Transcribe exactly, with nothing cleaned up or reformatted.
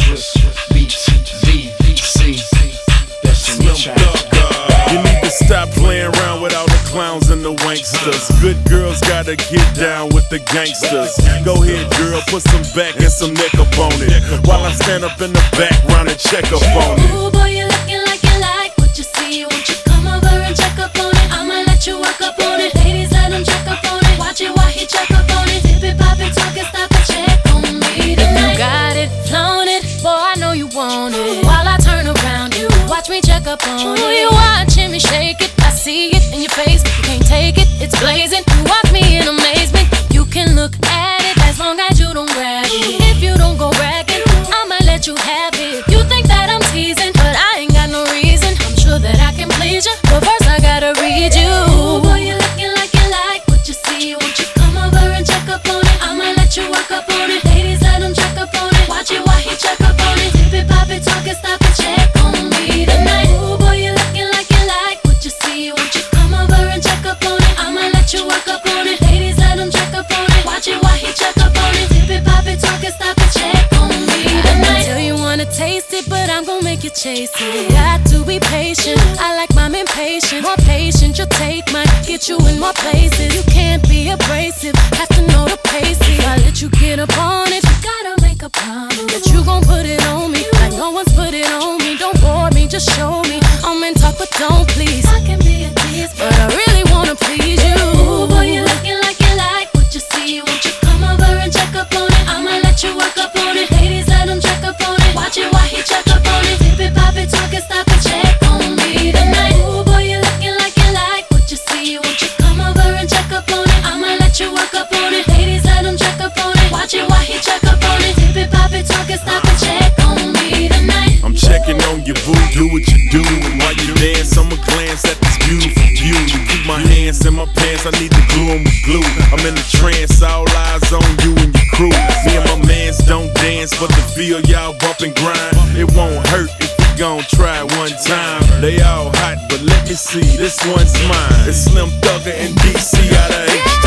Swiss Beats, V C. That's in the track. You need to stop playing around with all the clowns and the wanksters. Good girls gotta get down with the gangsters. Go ahead, girl, put some back and some neck up on it, while I stand up in the background and check up on it. Ooh, boy, you looking like you like what you see. Won't you come over and check up on it? I'ma let you work up on it. Ladies, let him check up on it. Watch it while he check up on it. Dip it, pop it, talk it, stop it, check on me tonight. If you got it, flown it, boy, I know you want it. While I turn around, you watch me check up on it. Ooh, you watching me shake it, I see it in your face. You can't take it, it's blazing. You watch me in amazement. You can look at it as long as you don't grab it. If you don't go bragging, I'ma let you have it. You think that I'm teasing, but I ain't got no reason. I'm sure that I can please you, but first I gotta read you. Ooh, boy, you looking like you like what you see. Won't you come over and check up on it? I'ma let you work up on it. Ladies, let him check up on it. Watch it while he check up on it. Dip it, pop it, talk it, stop it, check on me tonight. Ooh, boy, you looking like you like what you see. Won't you come over and check up on it? I'ma let you work up on it. Ladies, let him check up on it. Watch it while he check up on it. Dip it, pop it, talk it, stop it, check on me tonight. I tell you wanna taste it, but I'm gon' make you chase it. Got to be patient. I like mine impatient. More patient, your take might get you in more places. You can't be abrasive, have to know the pace. If I let you get up on it, you gotta make a promise that you gon' put it on me like no one's put it on me. Don't bore me, just show me. I'm in talk, but don't please. I can be a tease, but I really wanna please you. Ooh, boy, you looking like you like what you see. Won't you come over and check up on it? I'ma let you work up on it. Ladies, let him check up on it. Watch it while he check up on it. Dip it, pop it, talk it, stop it, check on me tonight. Ooh, boy, you looking like you like what you see. Won't you come over and check up on it? I'ma let you work up on it. Ladies, let him check up on it. Watch it while he check up on it. Dip it, pop it, talk it, stop it, check on me tonight. I'm checking on your boo, do what you do. And while you dance, I'ma glance at this beautiful view. You keep my hands in my pants, I need to glue 'em with glue. I'm in a trance, all eyes on you and your crew. Me and my mans don't dance, but the feel y'all bump and grind. It won't hurt if we gon' try it one time. They all hot, but let me see, this one's mine. It's Slim Thugger and D C out of H